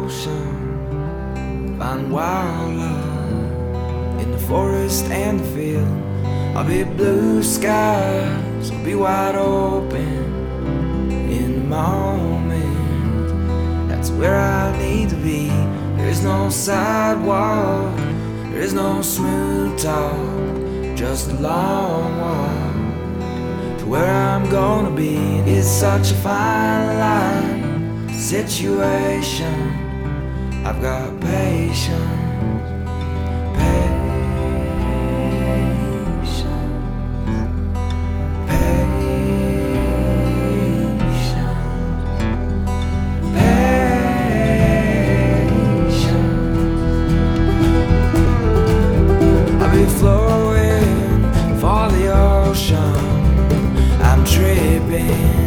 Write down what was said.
ocean, find wild love in the forest and the field. I'll be blue skies, I'll be wide open in the moment. That's where I need to be. There's no sidewalk, there's no smooth talk, just a long walk to where I'm gonna be. It's such a fine line situation. I've got patience. Flowing for the ocean, I'm tripping